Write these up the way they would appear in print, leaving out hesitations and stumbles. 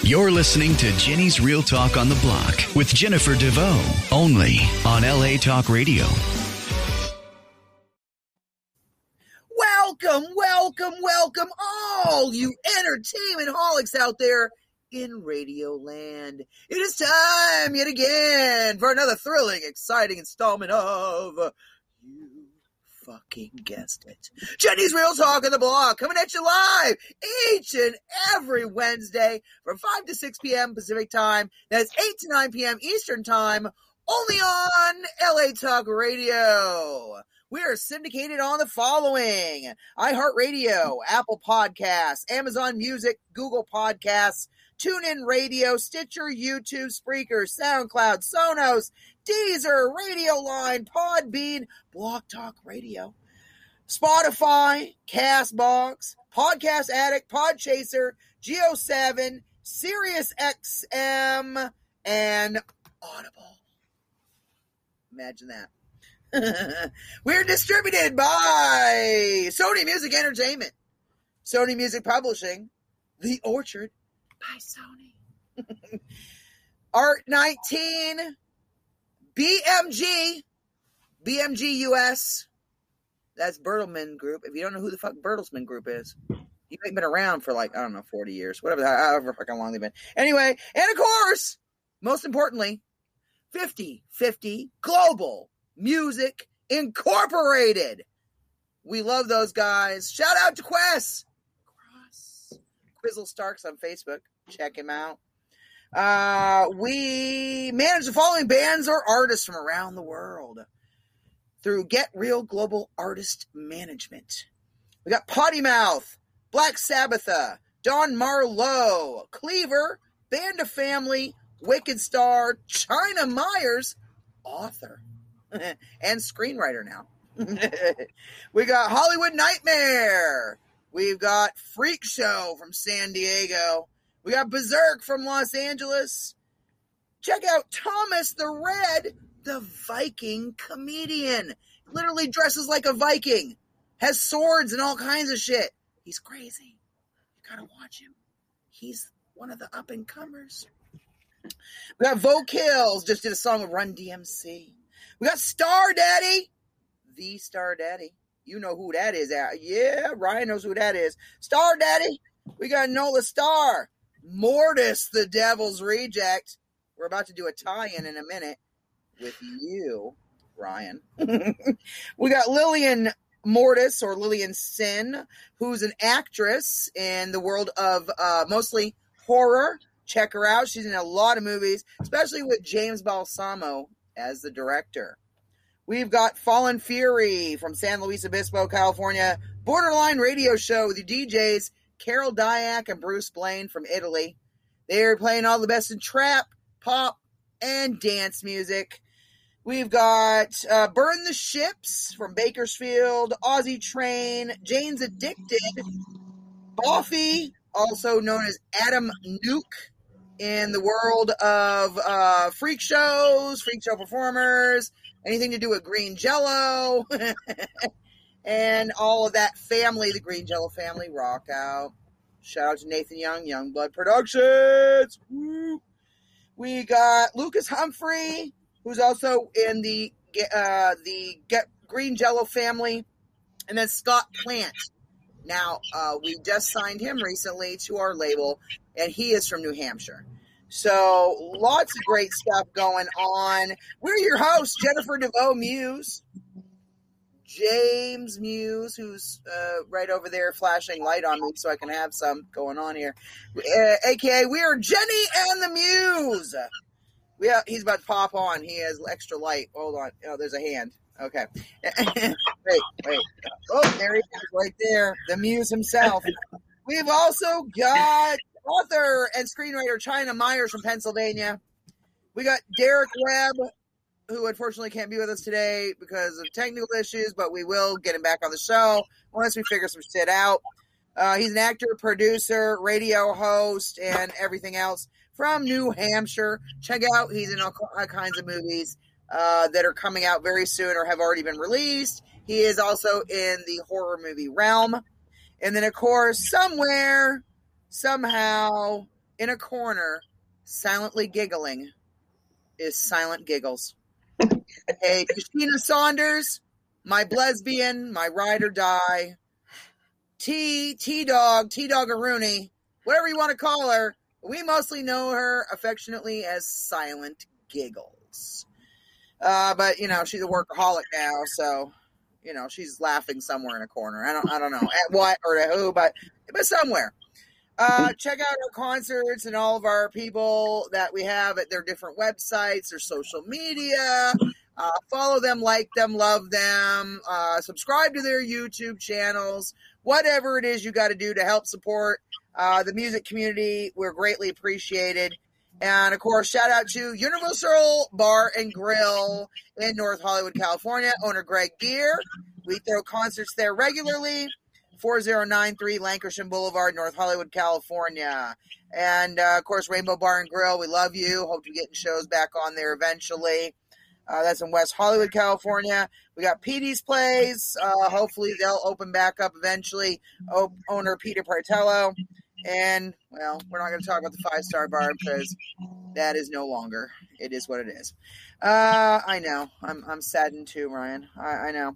You're listening to Jenny's Real Talk on the Block with Jennifer DeVoe, only on LA Talk Radio. Welcome, all you entertainment holics out there in Radio Land. It is time yet again for another thrilling, exciting installment of You Fucking Guessed It. Jenny's Real Talk on the Block, coming at you live each and every Wednesday from 5 to 6 p.m. Pacific Time. That's 8 to 9 p.m. Eastern Time, only on LA Talk Radio. We are syndicated on the following: iHeartRadio, Apple Podcasts, Amazon Music, Google Podcasts, TuneIn Radio, Stitcher, YouTube, Spreaker, SoundCloud, Sonos, Deezer, Radio Line, Podbean, Blog Talk Radio, Spotify, CastBox, Podcast Addict, Podchaser, Geo7, SiriusXM, and Audible. Imagine that. We're distributed by Sony Music Entertainment, Sony Music Publishing, The Orchard by Sony, Art 19, BMG US. That's Bertelsmann Group. If you don't know who the fuck Bertelsmann Group is, you ain't been around for 40 years, however fucking long they've been. Anyway, and of course, most importantly, 50/50 Global Music Incorporated. We love those guys. Shout out to Quizzle Starks on Facebook. Check him out. We manage the following bands or artists from around the world through Get Real Global Artist Management. We got Potty Mouth, Black Sabbatha, Don Marlowe, Cleaver, Band of Family, Wicked Star, China Myers, author and screenwriter now. We got Hollywood Nightmare. We've got Freak Show from San Diego. We got Berserk from Los Angeles. Check out Thomas the Red, the Viking comedian. Literally dresses like a Viking. Has swords and all kinds of shit. He's crazy. You gotta watch him. He's one of the up-and-comers. We got Vocals. Just did a song with Run DMC. We got Star Daddy, the Star Daddy. You know who that is. Yeah, Ryan knows who that is. Star Daddy. We got Nola Star, Mortis, the Devil's Reject. We're about to do a tie-in a minute with you, Ryan. We got Lillian Mortis, or Lillian Sin, who's an actress in the world of mostly horror. Check her out. She's in a lot of movies, especially with James Balsamo as the director. We've got Fallen Fury from San Luis Obispo, California. Borderline radio show with the DJs Carol Dyack and Bruce Blaine from Italy. They're playing all the best in trap, pop, and dance music. We've got Burn the Ships from Bakersfield, Aussie Train, Jane's Addicted, Boffy, also known as Adam Nuke, in the world of freak show performers, anything to do with Green Jello, and all of that family, the Green Jello family, rock out. Shout out to Nathan Young, Youngblood Productions. Woo. We got Lucas Humphrey, who's also in the Green Jello family, and then Scott Plant. Now, we just signed him recently to our label, and he is from New Hampshire. So, lots of great stuff going on. We're your hosts, Jennifer DeVoe Muse, James Muse, who's right over there flashing light on me so I can have some going on here. AKA, we are Jenny and the Muse. He's about to pop on. He has extra light. Hold on. Oh, there's a hand. Okay. Wait. Oh, there he is right there. The Muse himself. We've also got author and screenwriter China Myers from Pennsylvania. We got Derek Webb, who unfortunately can't be with us today because of technical issues, but we will get him back on the show once we figure some shit out. He's an actor, producer, radio host, and everything else from New Hampshire. Check out, he's in all kinds of movies that are coming out very soon or have already been released. He is also in the horror movie realm. And then, of course, somewhere, somehow, in a corner, silently giggling, is Silent Giggles. Hey, Christina Saunders, my lesbian, my ride or die, T-Dog-A-Rooney, whatever you want to call her. We mostly know her affectionately as Silent Giggles. But, she's a workaholic now, so, she's laughing somewhere in a corner. I don't know at what or to who, but somewhere. Check out our concerts and all of our people that we have at their different websites, their social media. Follow them, like them, love them. Subscribe to their YouTube channels. Whatever it is you got to do to help support the music community, we're greatly appreciated. And, of course, shout out to Universal Bar and Grill in North Hollywood, California. Owner Greg Gear. We throw concerts there regularly. 4093 Lankershim Boulevard, North Hollywood, California. And, of course, Rainbow Bar and Grill. We love you. Hope to be getting shows back on there eventually. That's in West Hollywood, California. We got Petey's Place. Hopefully they'll open back up eventually. Owner Peter Partello. And, well, we're not going to talk about the 5-Star Bar because that is no longer. It is what it is. I know. I'm saddened too, Ryan. I know.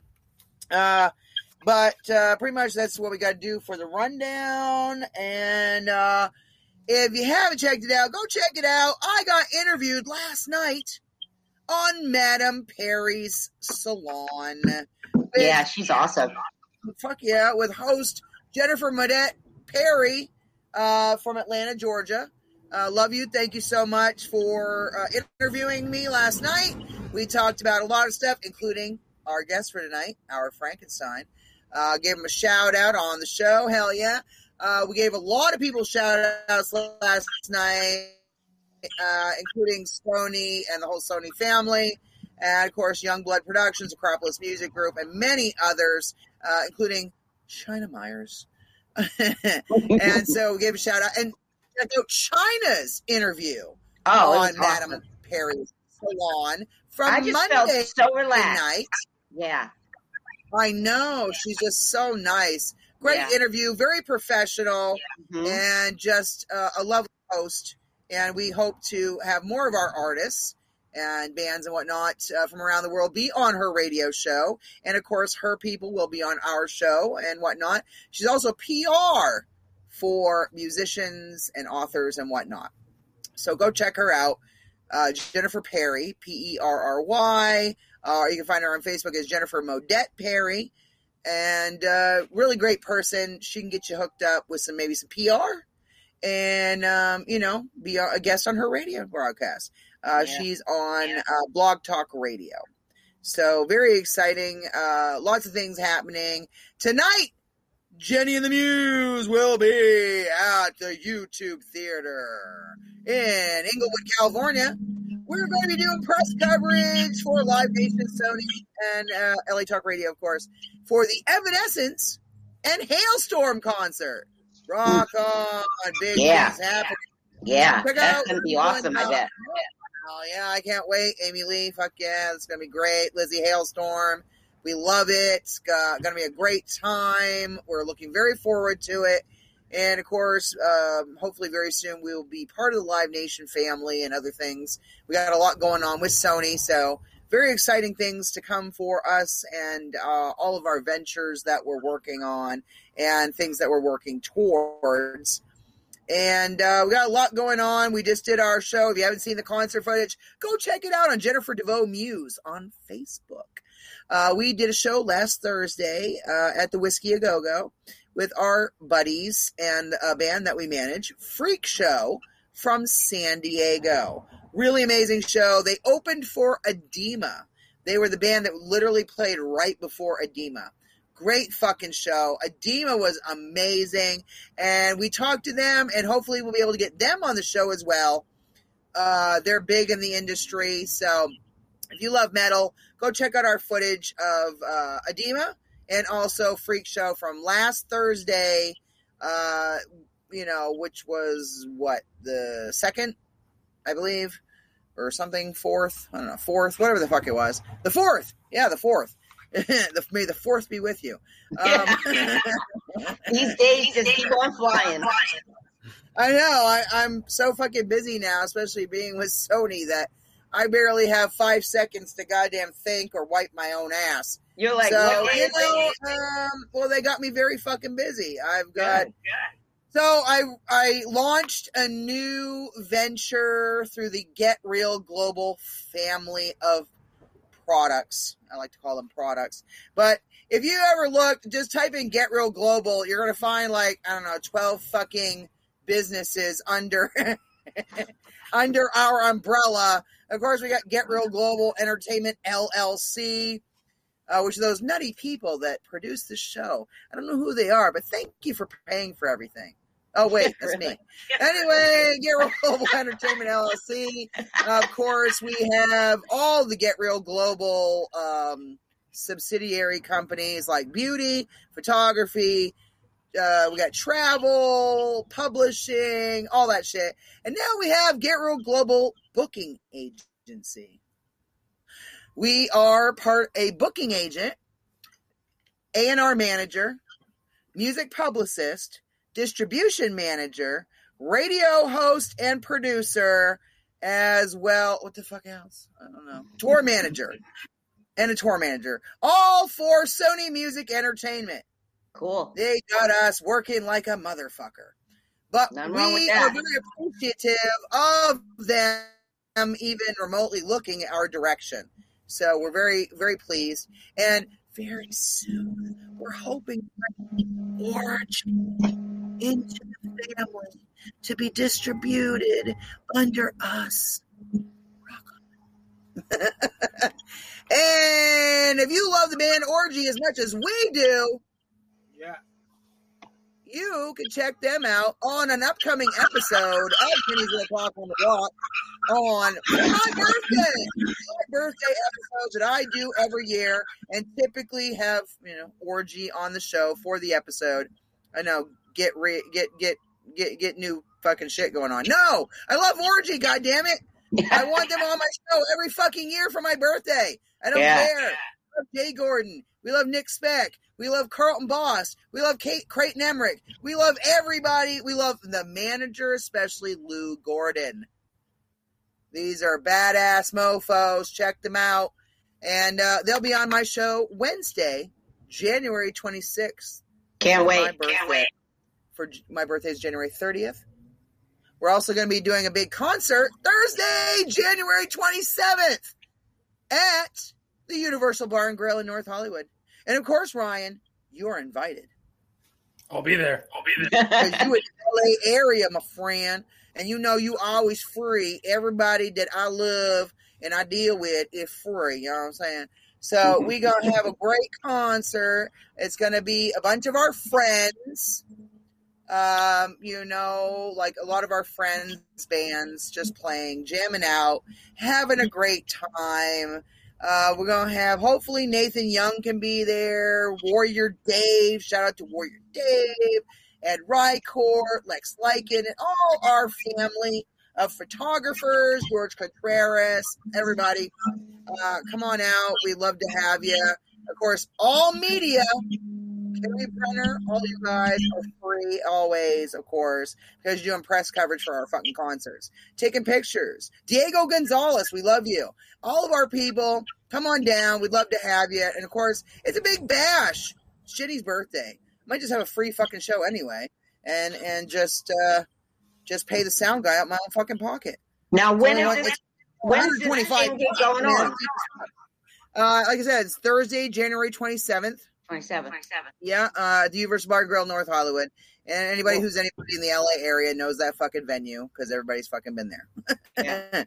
But pretty much that's what we got to do for the rundown. And if you haven't checked it out, go check it out. I got interviewed last night on Madame Perry's Salon. Yeah, she's awesome. Fuck yeah, with host Jennifer Modette Perry from Atlanta, Georgia. Love you. Thank you so much for interviewing me last night. We talked about a lot of stuff, including our guest for tonight, our Frankenstein. Gave him a shout out on the show. Hell yeah. We gave a lot of people shout outs last night, including Sony and the whole Sony family. And of course, Youngblood Productions, Acropolis Music Group, and many others, including China Myers. And so we gave a shout out. And check out China's interview on Madame Perry's Salon from I just Monday felt so relaxed. night. Yeah. I know. She's just so nice. Great interview. Very professional. And just a lovely host. And we hope to have more of our artists and bands and whatnot from around the world be on her radio show. And, of course, her people will be on our show and whatnot. She's also PR for musicians and authors and whatnot. So go check her out. Jennifer Perry, Perry. You can find her on Facebook as Jennifer Modette Perry. And really great person. She can get you hooked up with maybe some PR. And, be a guest on her radio broadcast. She's on Blog Talk Radio. So very exciting. Lots of things happening. Tonight, Jenny and the Muse will be at the YouTube Theater in Inglewood, California. We're going to be doing press coverage for Live Nation, Sony, and LA Talk Radio, of course, for the Evanescence and Hailstorm concert. Rock on. Big things happening. Yeah, that's going to be awesome, I bet. Oh, yeah, I can't wait. Amy Lee, fuck yeah, it's going to be great. Lizzie Hailstorm, we love it. It's going to be a great time. We're looking very forward to it. And, of course, hopefully very soon we will be part of the Live Nation family and other things. We got a lot going on with Sony, so very exciting things to come for us and all of our ventures that we're working on and things that we're working towards. And we got a lot going on. We just did our show. If you haven't seen the concert footage, go check it out on Jennifer DeVoe Muse on Facebook. We did a show last Thursday at the Whiskey A Go-Go with our buddies and a band that we manage, Freak Show from San Diego. Really amazing show. They opened for Edema. They were the band that literally played right before Edema. Great fucking show. Edema was amazing. And we talked to them, and hopefully we'll be able to get them on the show as well. They're big in the industry. So if you love metal, go check out our footage of Edema and also Freak Show from last Thursday, which was, the 2nd, I believe, or something, 4th? I don't know, 4th, whatever the fuck it was. The 4th! Yeah, the 4th. May the 4th be with you. These days just keep on flying. I know. I'm so fucking busy now, especially being with Sony, that I barely have 5 seconds to goddamn think or wipe my own ass. You're like, so, well, they got me very fucking busy. I've got... So I launched a new venture through the Get Real Global family of products. I like to call them products. But if you ever look, just type in Get Real Global, you're going to find 12 fucking businesses under under our umbrella. Of course, we got Get Real Global Entertainment LLC, which are those nutty people that produce this show. I don't know who they are, but thank you for paying for everything. Oh, wait, that's me. Anyway, Get Real Global Entertainment LLC. Of course, we have all the Get Real Global subsidiary companies like beauty, photography. We got travel, publishing, all that shit. And now we have Get Real Global Booking Agency. We are a booking agent, A&R manager, music publicist, distribution manager, radio host and producer, as well. What the fuck else? I don't know. Tour manager and a tour manager. All for Sony Music Entertainment. Cool. They got us working like a motherfucker. But we are very appreciative of them even remotely looking at our direction. So we're very, very pleased. And very soon, we're hoping for Orange into the family to be distributed under us. Rock on. And if you love the band Orgy as much as we do, you can check them out on an upcoming episode of Jenny's Real Talk on the Block on my birthday. My birthday episodes that I do every year, and typically have Orgy on the show for the episode. I know, get new fucking shit going on. No, I love Orgy. Goddammit, I want them on my show every fucking year for my birthday. I don't care. I love Jay Gordon. We love Nick Speck. We love Carlton Boss. We love Creighton Emmerich. We love everybody. We love the manager, especially Lou Gordon. These are badass mofos. Check them out. And they'll be on my show Wednesday, January 26th. Can't wait. For my birthday is January 30th. We're also going to be doing a big concert Thursday, January 27th at the Universal Bar and Grill in North Hollywood. And of course, Ryan, you are invited. I'll be there. Because you in the LA area, my friend, and you always free. Everybody that I love and I deal with is free. You know what I'm saying? So we're going to have a great concert. It's going to be a bunch of our friends. Like a lot of our friends' bands just playing, jamming out, having a great time. We're going to have, hopefully Nathan Young can be there, Warrior Dave, shout out to Warrior Dave, Ed Rycourt, Lex Lycan, and all our family of photographers, George Contreras, everybody. Come on out. We'd love to have you. Of course, all media, Kerry Brenner, all you guys are free always, of course, because you're doing press coverage for our fucking concerts. Taking pictures. Diego Gonzalez, we love you. All of our people, come on down. We'd love to have you. And, of course, it's a big bash. It's Jenny's birthday. Might just have a free fucking show anyway. And just pay the sound guy out my own fucking pocket. Now, when's this thing going on? Like I said, it's Thursday, January 27th. 27th. Yeah, the Universal Bar and Grill, North Hollywood. And anybody who's anybody in the LA area knows that fucking venue because everybody's fucking been there. Yeah.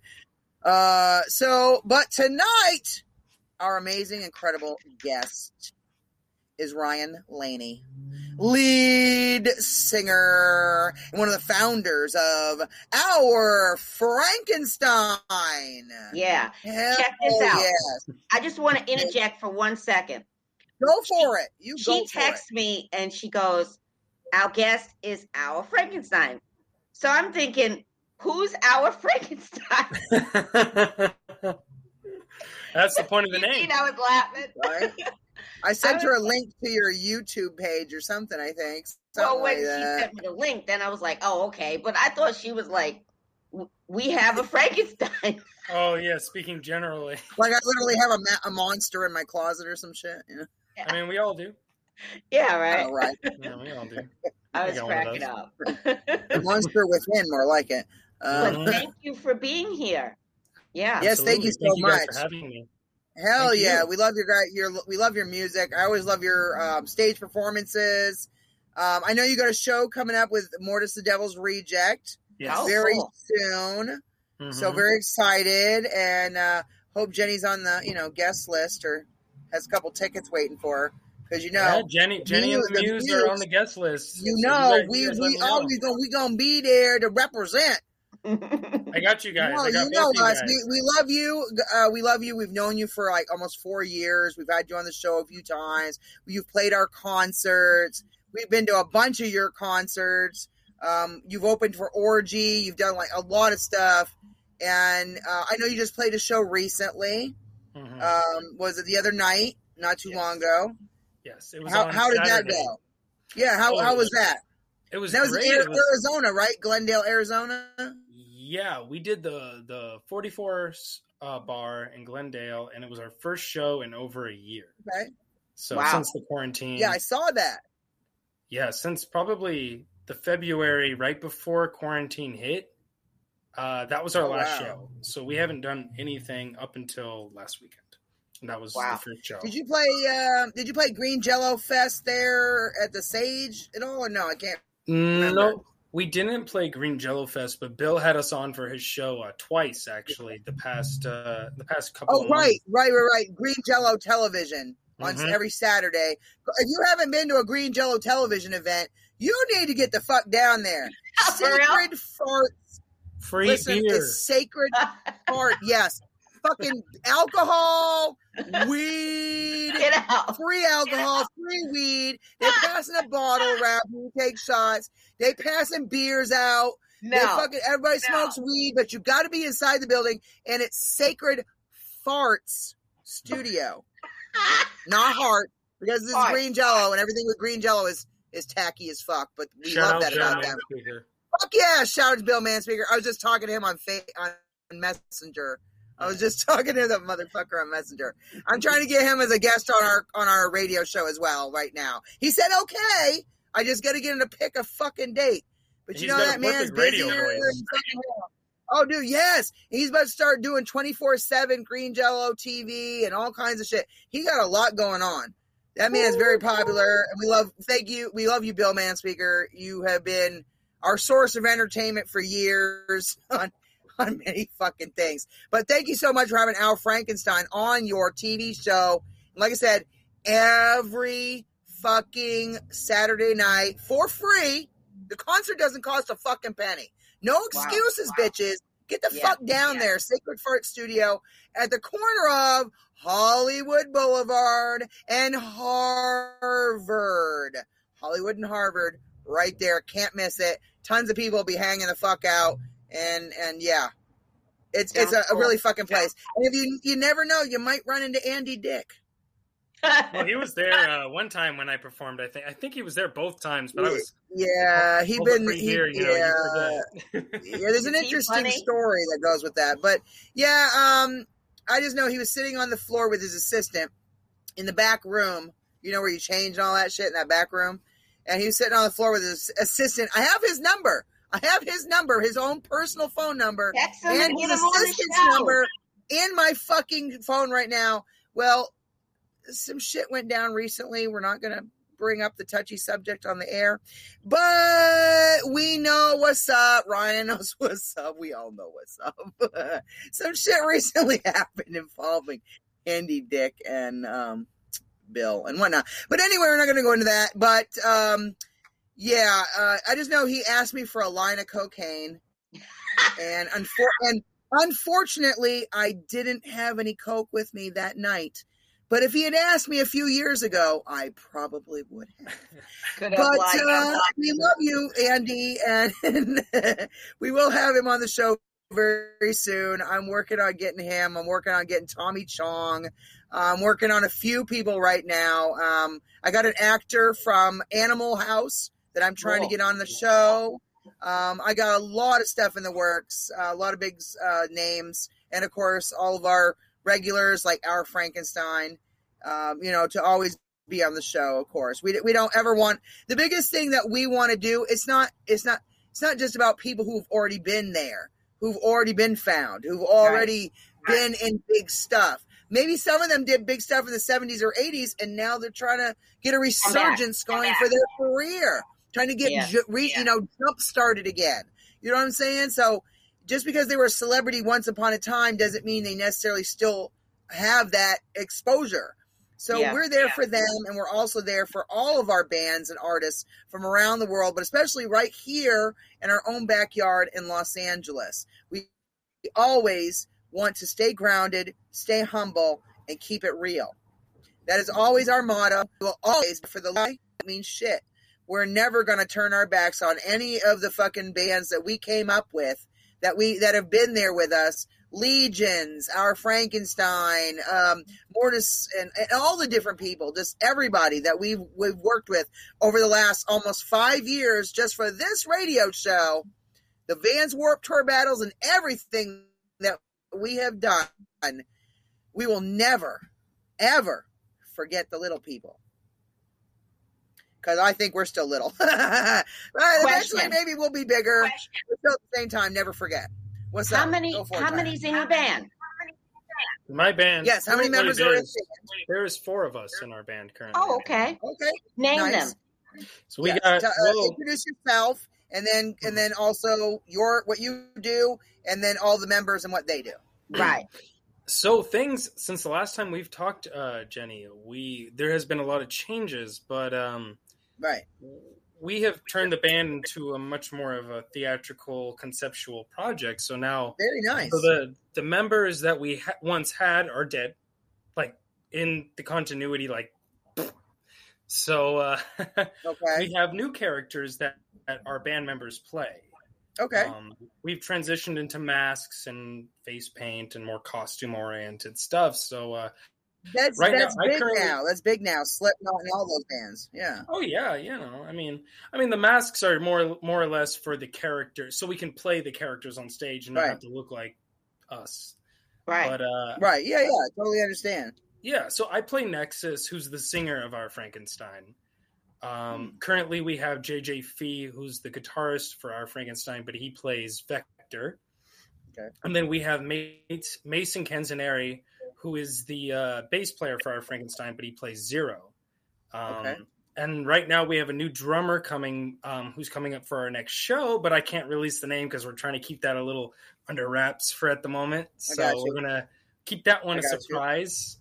But tonight, our amazing, incredible guest is Ryan Laney, lead singer and one of the founders of Our Frankenstein. Yeah. Check this out. Yes. I just want to interject for 1 second. Go for it. She texts me and she goes, our guest is Our Frankenstein. So I'm thinking, who's Our Frankenstein? That's the point of the name. I was laughing. Right? I sent her a link to your YouTube page or something, I think. Well, when like she that. sent me the link, then I was like, oh, okay. But I thought she was like, we have a Frankenstein. Oh, yeah, speaking generally. Like I literally have a monster in my closet or some shit. You know? I mean, we all do. Yeah, right. Oh, right. Yeah, we all do. I I was got one of cracking those. up. The monster within, more like it. But thank you for being here. Yeah. Yes, thank you so Thank you guys much. for having me. Hell Thank yeah, you. we love we love your music. I always love your stage performances. I know you got a show coming up with Mortis the Devil's Reject Yes. Oh, very cool. soon. Mhm. So very excited, and hope Jenny's on the guest list or has a couple tickets waiting for her because Yeah, Jenny and the Muse are on the guest list. You So know, you guys let me know. always gonna be there to represent. I got you guys. No, I got you know both us. you guys. We love you. We love you. We've known you for like almost 4 years. We've had you on the show a few times. You've played our concerts. We've been to a bunch of your concerts. You've opened for Orgy. You've done like a lot of stuff. And I know you just played a show recently. Mhm. Was it the other night? Not too long ago. Yes, it was. How did that Saturday. go? Yeah, how was that? It was That was great. in It was- Arizona, right? Glendale, Arizona. Yeah, we did the 44 bar in Glendale, and it was our first show in over a year. Okay. So Wow. since the quarantine, Yeah, I saw that. yeah, since probably the February right before quarantine hit, that was our last wow. show. So we haven't done anything up until last weekend. And that was Wow. the first show. Did you play Green Jello Fest there at the Sage at all? Or no, I can't. No, we didn't play Green Jello Fest, but Bill had us on for his show twice actually the past couple. Oh, of right. months. Green Jello Television on Mhm. every Saturday. If you haven't been to a Green Jello Television event, you need to get the fuck down there. For real? Sacred farts. Free Listen, beer. it's sacred fart. Yes. Fucking alcohol, weed, Get out. free alcohol, free weed. They're passing a bottle around. You take shots. They passing beers out. No. Everybody No. smokes weed, but you got to be inside the building, and it's Sacred Farts Studio, not Heart, because this is Fart. Green Jello, and everything with Green Jello is tacky as fuck. But we Shout love out that Bill about them. Manspeaker. Fuck yeah! Shout out to Bill Manspeaker. I was just talking to him on Messenger. I was just talking to the motherfucker on Messenger. I'm trying to get him as a guest on our radio show as well right now. He said okay. I just got to get him to pick a fucking date. But you He's know got a that man's perfect radio busier voice. than fucking hell. Oh, dude, yes. He's about to start doing 24/7 Green Jello TV and all kinds of shit. He got a lot going on. That man is very popular, and we love you, Bill Manspeaker. You have been our source of entertainment for years on many fucking things. But thank you so much for having Al Frankenstein on your TV show. And like I said, every fucking Saturday night for free. The concert doesn't cost a fucking penny. No excuses, Wow. bitches. Get the fuck down there. Sacred Fart Studio at the corner of Hollywood Boulevard and Harvard. Hollywood and Harvard right there. Can't miss it. Tons of people will be hanging the fuck out. And yeah, it's a really fucking place. And if you never know, you might run into Andy Dick. Well, he was there one time when I performed. I think he was there both times, but I was Yeah, you forget. There's an Is he interesting funny? story that goes with that. But yeah, I just know he was sitting on the floor with his assistant in the back room, you know, where you change and all that shit in that back room. And he was sitting on the floor with his assistant. I have his number, his own personal phone number, Text him and and his get him on the assistant's show. number in my fucking phone right now. Well, some shit went down recently. We're not going to bring up the touchy subject on the air, but we know what's up. Ryan knows what's up. We all know what's up. Some shit recently happened involving Andy Dick and Bill and whatnot. But anyway, we're not going to go into that. But yeah, I just know he asked me for a line of cocaine, and unfortunately, I didn't have any coke with me that night. But if he had asked me a few years ago, I probably would have. But we love you, Andy, and we will have him on the show very soon. I'm working on getting him. I'm working on getting Tommy Chong. I'm working on a few people right now. I got an actor from Animal House that I'm trying to get on the show. I got a lot of stuff in the works, a lot of big names, and of course all of our regulars like Our Frankenstein, to always be on the show. Of course, we don't ever want, the biggest thing that we want to do. It's not just about people who've already been there, who've already been found, who've already been in big stuff. Maybe some of them did big stuff in the 70s or 80s, and now they're trying to get a resurgence going for their career, trying to get jump started again. You know what I'm saying? So just because they were a celebrity once upon a time doesn't mean they necessarily still have that exposure. So we're there for them, and we're also there for all of our bands and artists from around the world, but especially right here in our own backyard in Los Angeles. We always want to stay grounded, stay humble, and keep it real. That is always our motto. We'll always, for the lie, that means shit. We're never going to turn our backs on any of the fucking bands that we came up with, that have been there with us. Legions, Our Frankenstein, Mortis, and all the different people, just everybody that we've worked with over the last almost 5 years just for this radio show, the Vans Warped Tour battles and everything that we have done. We will never, ever forget the little people. Because I think we're still little. Eventually, maybe we'll be bigger. But still at the same time, never forget. What's how up? many's in your band? My band. Yes, how many members are in the band? There's 4 of us in our band currently. Oh, okay. Okay. Name them. So we got introduce yourself, and then also what you do, and then all the members and what they do. Right. So things since the last time we've talked, Jenny, there has been a lot of changes, but right. We have turned the band into a much more of a theatrical, conceptual project. So now, very nice. So the members that we once had are dead, like in the continuity, like. So we have new characters that our band members play. Okay. We've transitioned into masks and face paint and more costume-oriented stuff. So that's big now. That's big now. Slipknot and all those bands. Yeah. Oh yeah, I mean, the masks are more or less for the characters, so we can play the characters on stage and not have to look like us. Right. But right. Yeah. Totally understand. Yeah. So I play Nexus, who's the singer of Our Frankenstein. Currently, we have JJ Fee, who's the guitarist for Our Frankenstein, but he plays Vector. Okay. And then we have Mason Canzaneri, who is the bass player for Our Frankenstein, but he plays Zero. Okay. And right now we have a new drummer coming, who's coming up for our next show, but I can't release the name because we're trying to keep that a little under wraps for at the moment. So we're going to keep that one a surprise.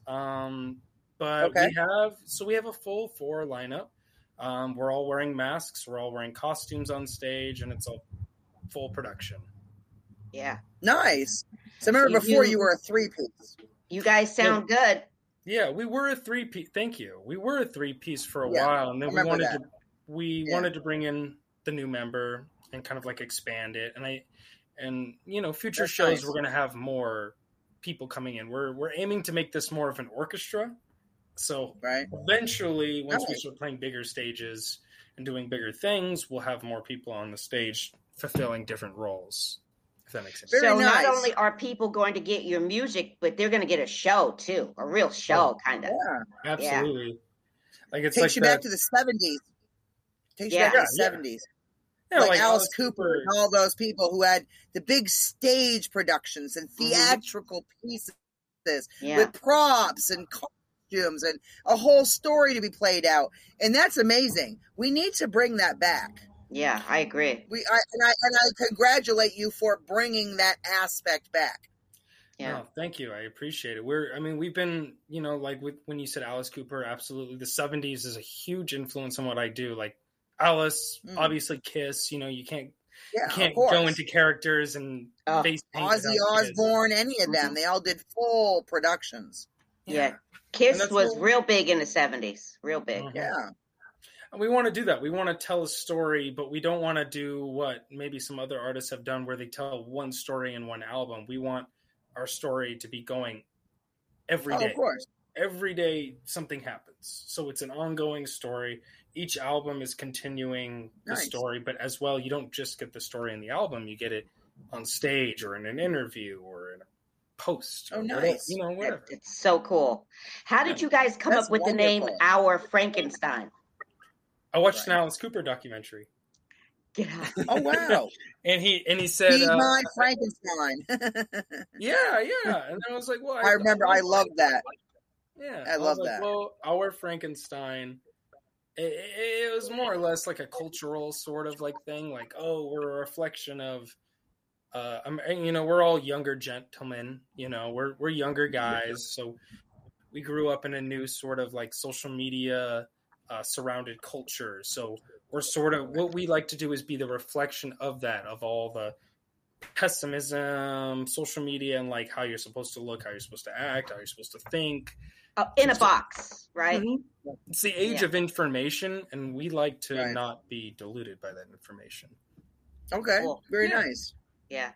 But we have a full 4 lineup. We're all wearing masks. We're all wearing costumes on stage, and it's a full production. Yeah. Nice. So remember before you were a 3-piece. You guys sound good. Yeah, we were a 3-piece. Thank you. We were a 3-piece for a while, and then we wanted to bring in the new member and kind of like expand it. And future shows we're going to have more people coming in. We're aiming to make this more of an orchestra. So eventually, once we start playing bigger stages and doing bigger things, we'll have more people on the stage fulfilling different roles. If that makes sense. So not only are people going to get your music, but they're going to get a show too, a real show, kind of. Yeah, absolutely. Like it takes you back to the 70s. Takes you back to the 70s. Yeah, like Alice Cooper and all those people who had the big stage productions and theatrical pieces with props and costumes and a whole story to be played out, and that's amazing. We need to bring that back. Yeah, I agree. I congratulate you for bringing that aspect back. Yeah, no, thank you. I appreciate it. We've been, like when you said Alice Cooper, absolutely. The 70s is a huge influence on what I do. Like Alice, obviously Kiss. You can't go into characters and face paint. Ozzy Osbourne, any of them, they all did full productions. Yeah. Kiss was real big in the 70s. Real big. Yeah. And we want to do that. We want to tell a story, but we don't want to do what maybe some other artists have done where they tell one story in one album. We want our story to be going every day. Of course. every day something happens. So it's an ongoing story. Each album is continuing the story, but as well, you don't just get the story in the album, you get it on stage or in an interview or in a post. Oh, nice. Whatever. It's so cool. How did you guys come up with the name Our Frankenstein? I watched an Alice Cooper documentary. Get out. Oh, wow. and he said, "Be my Frankenstein." yeah. And then I was like, well, I remember. I love that. Yeah, I love that. Well, Our Frankenstein. It was more or less like a cultural sort of like thing. Like, oh, we're a reflection of, we're all younger gentlemen. We're younger guys, so we grew up in a new sort of like social media surrounded culture. So we're sort of, what we like to do is be the reflection of that, of all the pessimism, social media, and like how you're supposed to look, how you're supposed to act, how you're supposed to think. In a box, right? Mm-hmm. It's the age of information, and we like to not be diluted by that information. Okay, cool. Very nice. Yeah.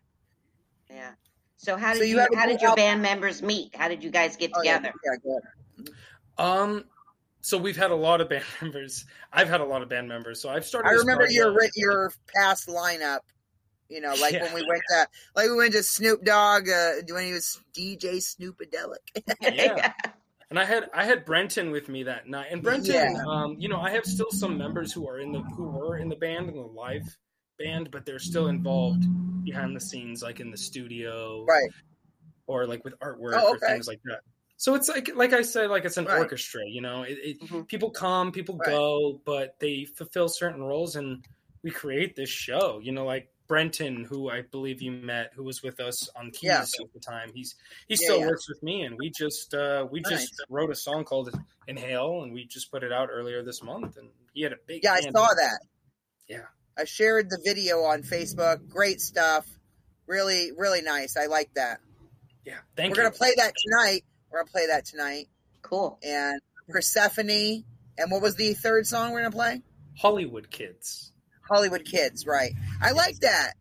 So how did your band members meet? How did you guys get together? Yeah, go ahead. So we've had a lot of band members. I've had a lot of band members. So I've started. I remember your past lineup. When we went to Snoop Dogg when he was DJ Snoopadelic. Yeah. And I had Brenton with me that night, and Brenton, I have still some members who were in the band, in the live band, but they're still involved behind the scenes, like in the studio, right, or like with artwork or things like that. So it's like I said, like it's an orchestra. People come, people go, but they fulfill certain roles, and we create this show. Like Brenton, who I believe you met, who was with us on keys at the time. He still works with me, and we just wrote a song called Inhale, and we just put it out earlier this month, and he had a big I saw that. Yeah. I shared the video on Facebook. Great stuff. Really, really nice. I like that. Yeah. We're going to play that tonight. Cool. And Persephone. And what was the third song we're going to play? Hollywood Kids. Hollywood Kids, right. I like that.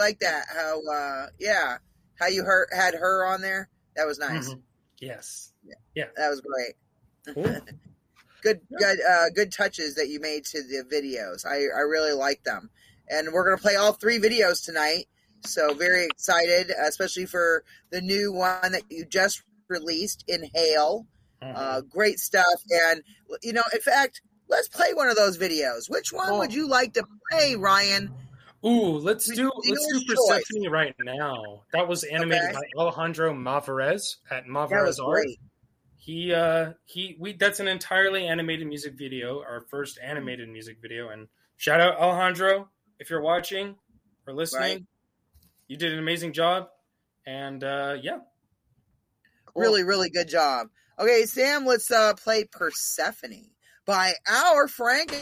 How you had her on there. That was nice. Mm-hmm. Yes. Yeah. That was great. Cool. Good touches that you made to the videos. I really like them. And we're going to play all 3 videos tonight. So very excited, especially for the new one that you just released, Inhale. Mm-hmm. Great stuff. And, in fact, let's play one of those videos. Which one would you like to play, Ryan? Ooh, let's do Persephone right now. That was animated by Alejandro Mavarez at Mavarez Art. Great. That's an entirely animated music video, our first animated music video. And shout out Alejandro, if you're watching or listening. Right. You did an amazing job. And cool. Really, really good job. Okay, Sam, let's play Persephone by Our Frank.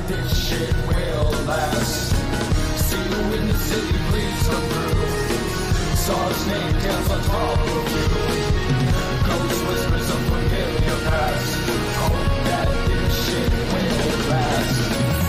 this shit will last. See you in the city, please come through. Saw a snake dance on top of you. Ghost whispers of familiar past. Hope that this shit will last.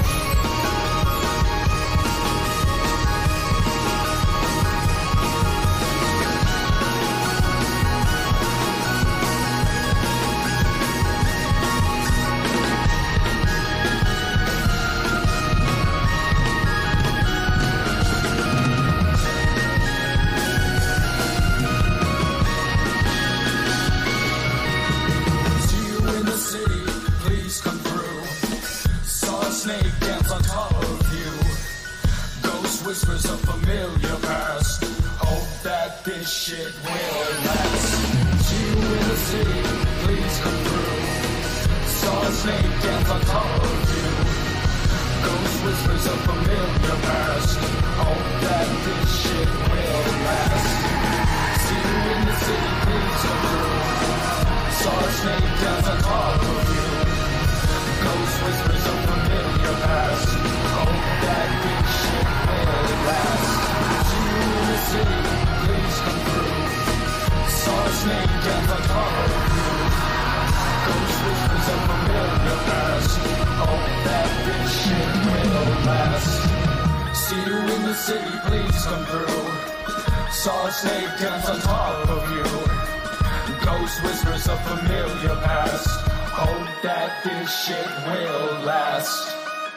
Snake dance on top of you. Ghost whispers of familiar past. Hope that this shit will last. See you in the city, please come through. Saw a snake dance on top of you. Ghost whispers of familiar past. Hope that this shit will last. See you in the city, please come through. Saw a snake dance on top of you. Ghost whispers of familiar past. Hope that this shit will last. See you in the city, please come through. Saw a snake dance on top of you. Ghost whispers of familiar past. Hope that this shit will last. See you in the city, please come through. Saw a snake dance on top of you. Ghost whispers of familiar past. Hope that this shit will last.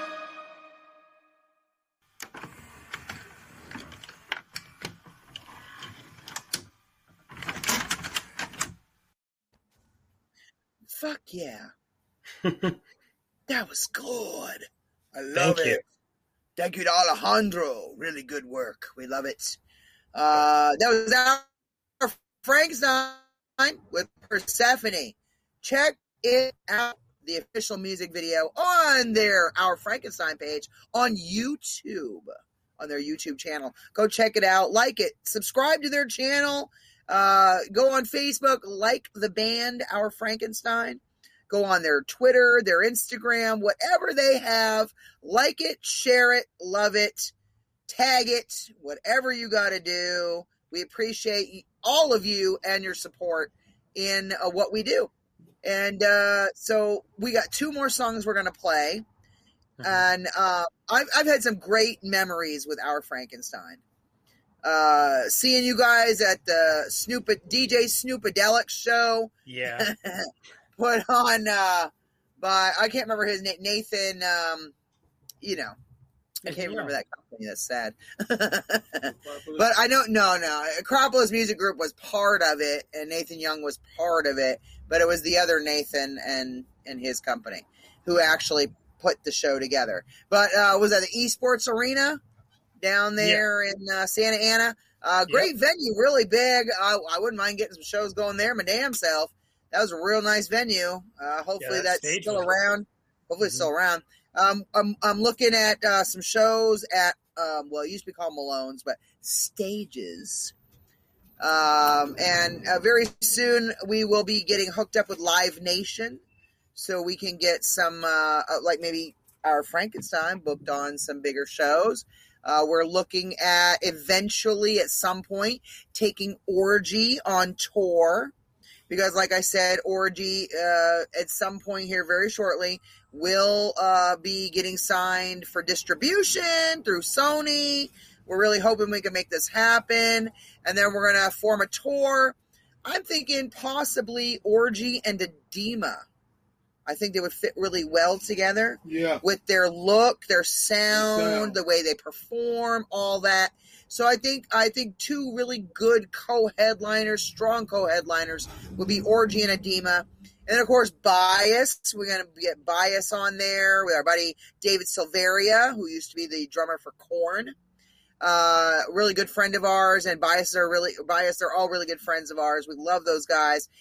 Fuck yeah. That was good. I love it. Thank you to Alejandro. Really good work. We love it. That was our Frankenstein with Persephone. Check it out, the official music video on Our Frankenstein page on YouTube, on their YouTube channel. Go check it out, like it, subscribe to their channel, go on Facebook, like the band Our Frankenstein, go on their Twitter, their Instagram, whatever they have, like it, share it, love it, tag it, whatever you got to do. We appreciate all of you and your support in what we do. And so we got 2 more songs we're going to play. And I've had some great memories with Our Frankenstein. Seeing you guys at the DJ Snoopadelic show. Yeah. Put on by, I can't remember his name, Nathan, I can't remember that company. That's sad. But I don't, no. Acropolis Music Group was part of it, and Nathan Young was part of it, but it was the other Nathan and his company who actually put the show together. But was that the Esports Arena down there in Santa Ana? Great venue, really big. I wouldn't mind getting some shows going there my damn self. That was a real nice venue. Hopefully that's still around. Hopefully it's still around. I'm looking at some shows at it used to be called Malone's, but Stages. And very soon we will be getting hooked up with Live Nation, so we can get some like maybe Our Frankenstein booked on some bigger shows. We're looking at eventually at some point taking Orgy on tour, because like I said, Orgy at some point here very shortly will be getting signed for distribution through Sony. We're really hoping we can make this happen. And then we're going to form a tour. I'm thinking possibly Orgy and Edema. I think they would fit really well together. Yeah. With their look, their sound, the way they perform, all that. So I think 2 really good co-headliners, strong co-headliners would be Orgy and Edema. And then, of course, Bias. We're going to get Bias on there with our buddy David Silveria, who used to be the drummer for Korn. Really good friend of ours, and Bias. They're all really good friends of ours. We love those guys.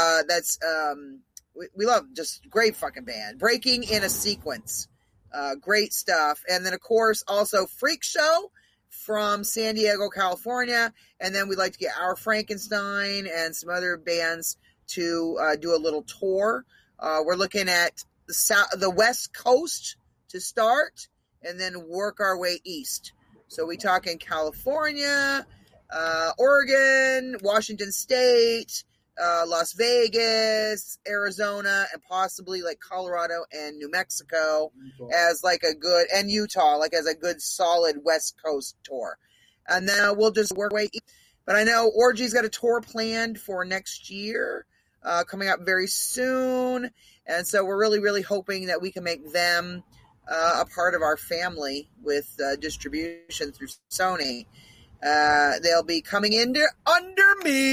We love, just great fucking band. Breaking in a Sequence. Great stuff. And then, of course, also Freak Show from San Diego, California. And then we'd like to get Our Frankenstein and some other bands to do a little tour. We're looking at the West Coast to start and then work our way east. So we talk in California, Oregon, Washington State, Las Vegas, Arizona, and possibly like Colorado and New Mexico as like a good, and Utah, like as a good solid West Coast tour. And then we'll just work way east. But I know Orgy's got a tour planned for next year, coming up very soon. And so we're really, really hoping that we can make them a part of our family with distribution through Sony. They'll be coming under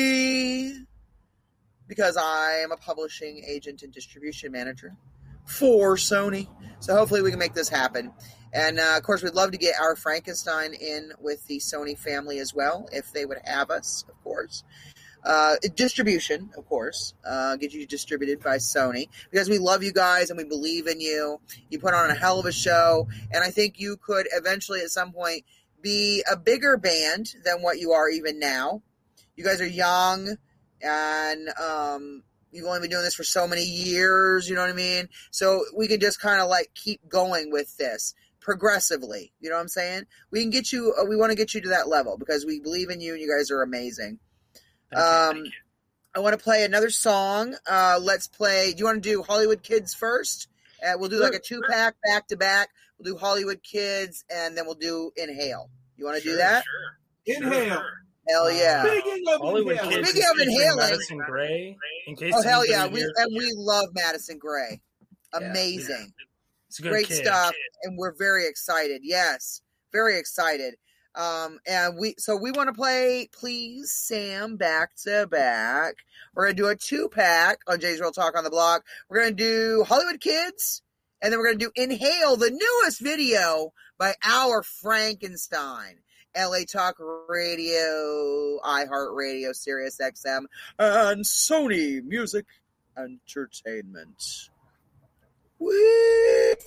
me because I am a publishing agent and distribution manager for Sony. So hopefully we can make this happen. And, of course, we'd love to get our Frankenstein in with the Sony family as well, if they would have us, of course. Distribution, of course, get you distributed by Sony, because we love you guys and we believe in you. You put on a hell of a show, and I think you could eventually at some point be a bigger band than what you are even now. You guys are young, and you've only been doing this for so many years, you know what I mean? So we can just kind of like keep going with this progressively, you know what I'm saying? We can get you, we want to get you to that level because we believe in you and you guys are amazing. Thank you. I want to play another song. Let's play, do you want to do Hollywood Kids first? We'll do like a 2-pack back to back. We'll do Hollywood Kids and then we'll do Inhale. You want to do that? Sure. Inhale. Hell yeah. Speaking of Hollywood inhaling. Kids. Speaking of is featuring inhaling- Madison Gray. In case Oh, hell yeah. anybody here- We love Madison Gray. Amazing. It's a good Great kid. stuff. And we're very excited. Yes. Very excited. And we want to play Please Sam back to back. We're going to do a 2-pack on Jay's Real Talk on the Block. We're going to do Hollywood Kids. And then we're going to do Inhale, the newest video by Our Frankenstein. LA Talk Radio, iHeartRadio, Sirius XM, and Sony Music Entertainment. Whee!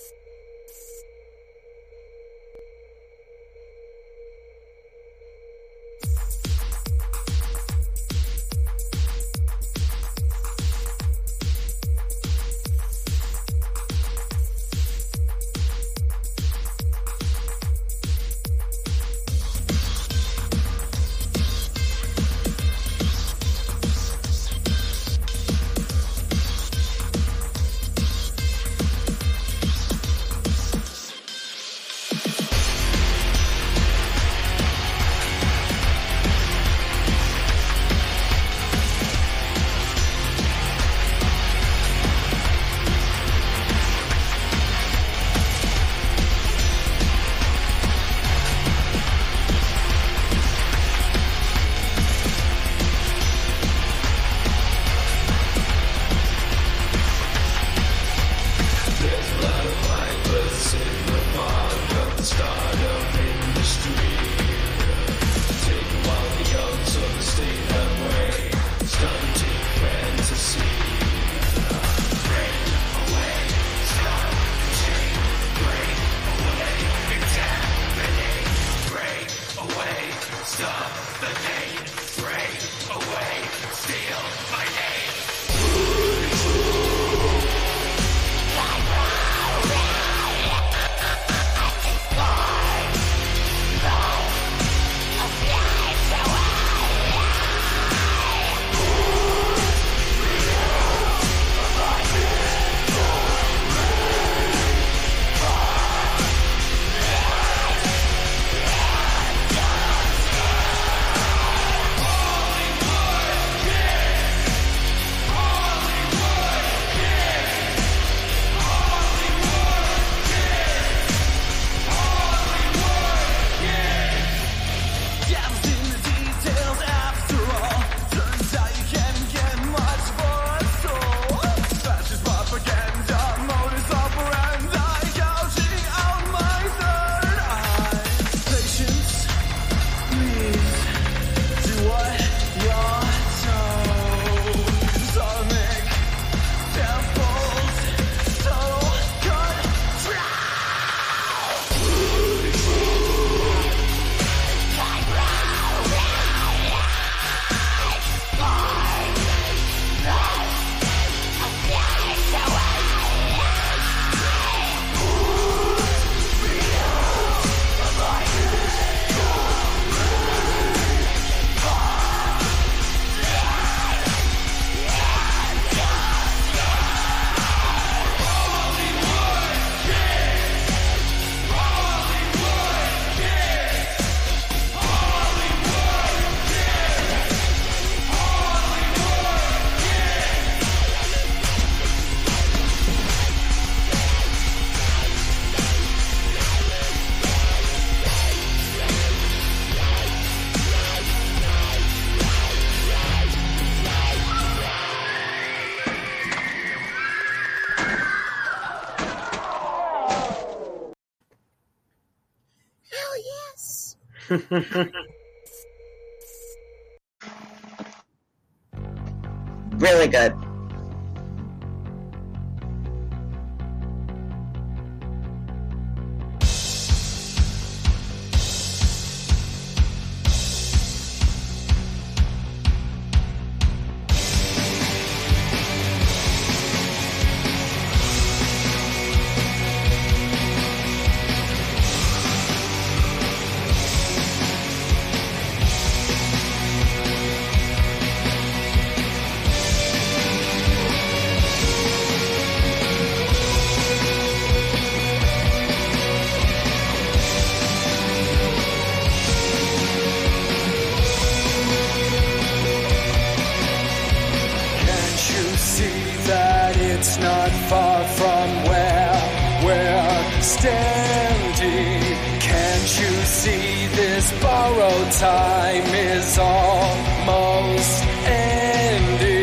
Really good. It's not far from where we're standing. Can't you see this borrowed time is almost ending?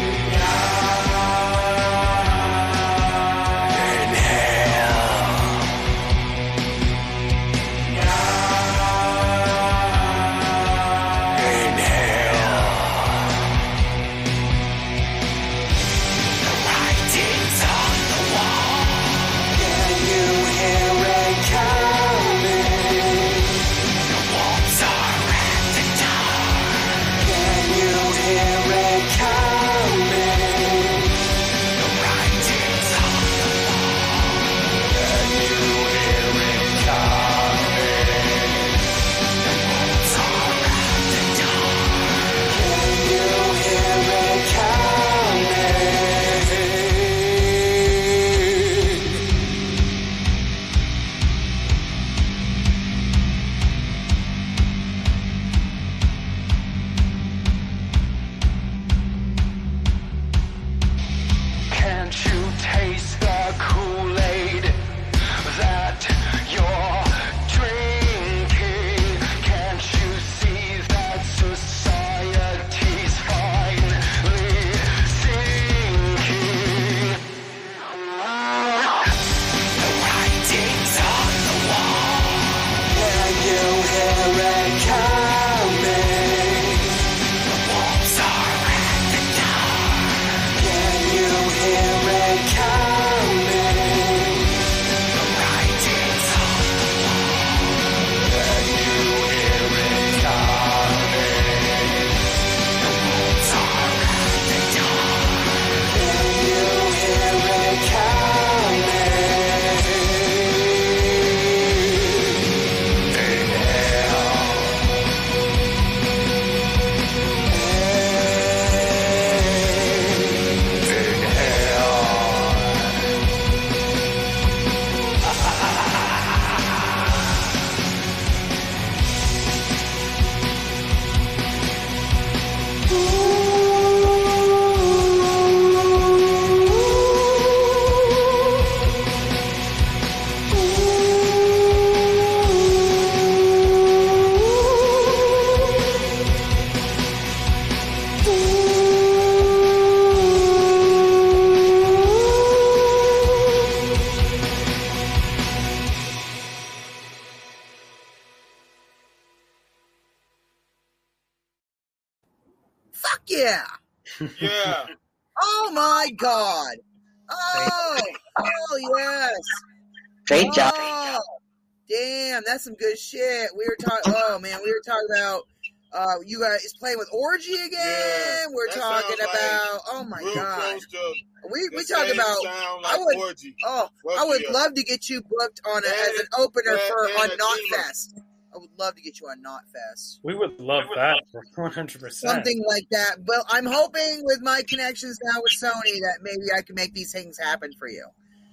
Yeah. Yeah. Oh my God. Oh, hell yes. Great job. Oh, damn, that's some good shit. We were talking. Oh man, we were talking about you guys playing with Orgy again. Yeah, We're that talking sounds about. Oh my Real God. close to We the talk same about. sound I like would. Orgy. Oh, Fuck I would yeah. love to get you booked on as an opener for on Knotfest. I would love to get you on Knotfest. We would love that 100%. Something like that. But I'm hoping with my connections now with Sony that maybe I can make these things happen for you.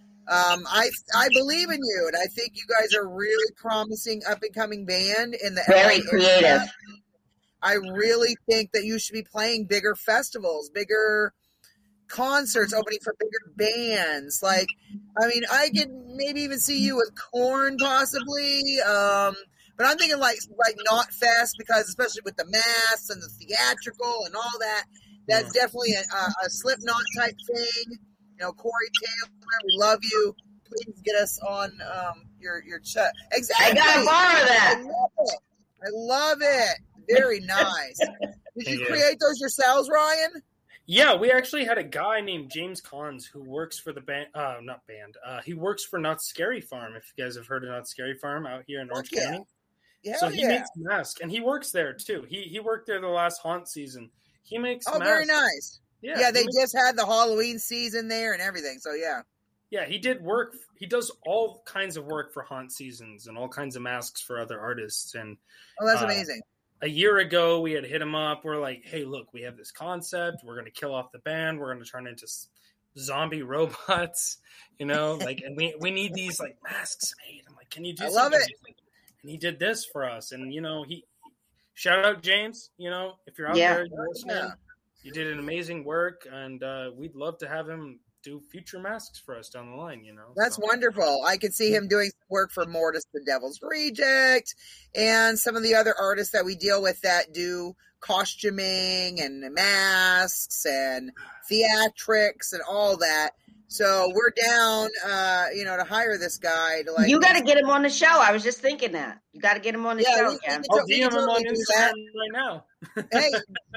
I believe in you, and I think you guys are really promising up and coming band in the Very LA creative. area. I really think that you should be playing bigger festivals, bigger concerts, opening for bigger bands. Like, I mean, I could maybe even see you with Korn possibly. But I'm thinking like Knotfest, because especially with the masks and the theatrical and all that, that's definitely a Slipknot type thing. You know, Corey Taylor, we love you. Please get us on your chat. Exactly. I gotta borrow that. I love it. I love it. Very nice. Did you create those yourselves, Ryan? Yeah, we actually had a guy named James Collins who works for the band, he works for Not Scary Farm, if you guys have heard of Not Scary Farm out here in Orange County. Yeah, so he makes masks, and he works there too. He worked there the last haunt season. He makes masks. Very nice. Yeah, they just had the Halloween season there and everything, so yeah. Yeah, he did work. He does all kinds of work for haunt seasons and all kinds of masks for other artists. And that's amazing. A year ago, we had hit him up. We're like, hey, look, we have this concept. We're going to kill off the band. We're going to turn into zombie robots, and we need these like masks made. I'm like, can you do something? I love it. And he did this for us. And, he shout out James, if you're out there, you're listening, you did an amazing work. And we'd love to have him do future masks for us down the line, That's wonderful. I could see him doing work for Mortis the Devil's Reject and some of the other artists that we deal with that do costuming and masks and theatrics and all that. So we're down, to hire this guy to You got to get him on the show. I was just thinking that. You got to get him on the show. I'll DM him on Instagram right now. Hey,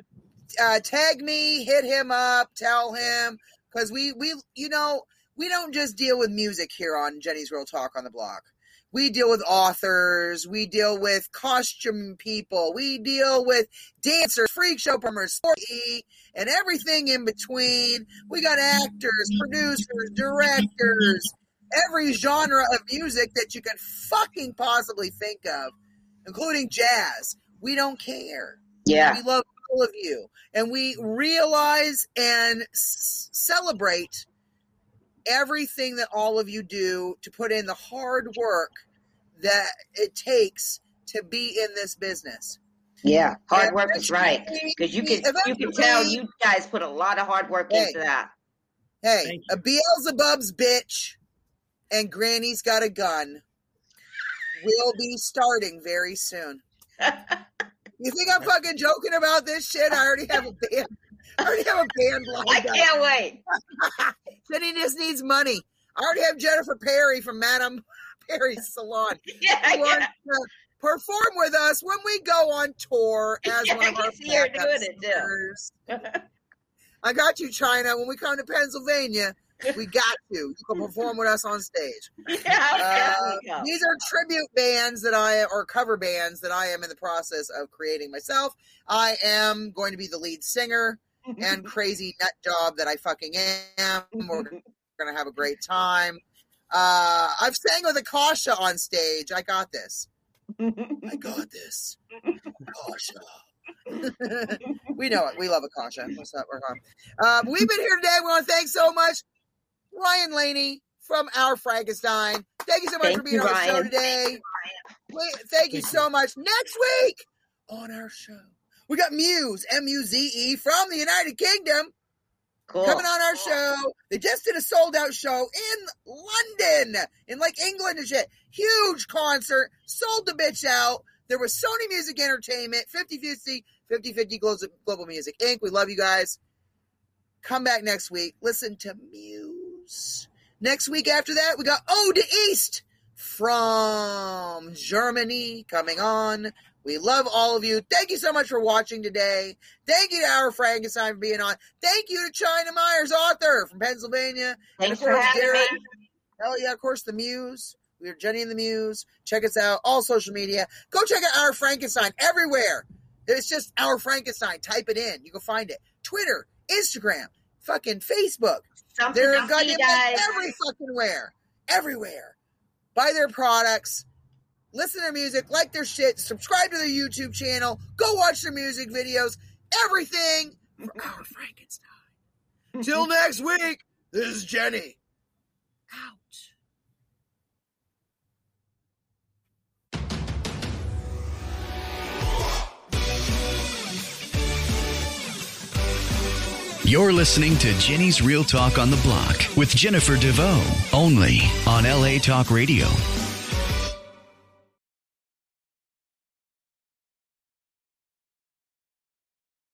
tag me, hit him up, tell him. Because we don't just deal with music here on Jenny's Real Talk on the Block. We deal with authors. We deal with costume people. We deal with dancers, freak show performers, and everything in between. We got actors, producers, directors, every genre of music that you can fucking possibly think of, including jazz. We don't care. Yeah. We love all of you. And we realize and celebrate everything that all of you do to put in the hard work that it takes to be in this business. Yeah, hard work is right. Because you can tell you guys put a lot of hard work into that. Hey, a Beelzebub's bitch and Granny's Got a Gun will be starting very soon. You think I'm fucking joking about this shit? I already have a band. Lined up. I can't wait. Jenny just needs money. I already have Jennifer Perry from Madame Perry's Salon. Who wants to perform with us when we go on tour as one of our backup singers. I got you, China. When we come to Pennsylvania, we got you. You can perform with us on stage. These are tribute bands or cover bands that I am in the process of creating myself. I am going to be the lead singer and crazy nut job that I fucking am. We're going to have a great time. I've sang with Akasha on stage. I got this. Akasha. We know it. We love Akasha. What's up? We've been here today. We want to thank so much Ryan Laney from Our Frankenstein. Thank you so much for being on the show today. Thank you so much. Next week on our show, we got Muse, M-U-Z-E, from the United Kingdom. Cool. Coming on our show. They just did a sold-out show in London, in England and shit. Huge concert. Sold the bitch out. There was Sony Music Entertainment, 50/50 Global Music Inc. We love you guys. Come back next week. Listen to Muse. Next week after that, we got Ode to East from Germany coming on. We love all of you. Thank you so much for watching today. Thank you to Our Frankenstein for being on. Thank you to China Myers, author from Pennsylvania. Thanks for having me. Hell yeah, of course, the Muse. We are Jenny and the Muse. Check us out. All social media. Go check out Our Frankenstein everywhere. It's just Our Frankenstein. Type it in. You can find it. Twitter, Instagram, fucking Facebook. They're goddamn every fucking where. Everywhere. Buy their products. Listen to their music. Like their shit. Subscribe to their YouTube channel. Go watch their music videos. Everything for Our Frankenstein. Till next week, this is Jenny. Out. You're listening to Jenny's Real Talk on the Block with Jennifer DeVoe, only on LA Talk Radio.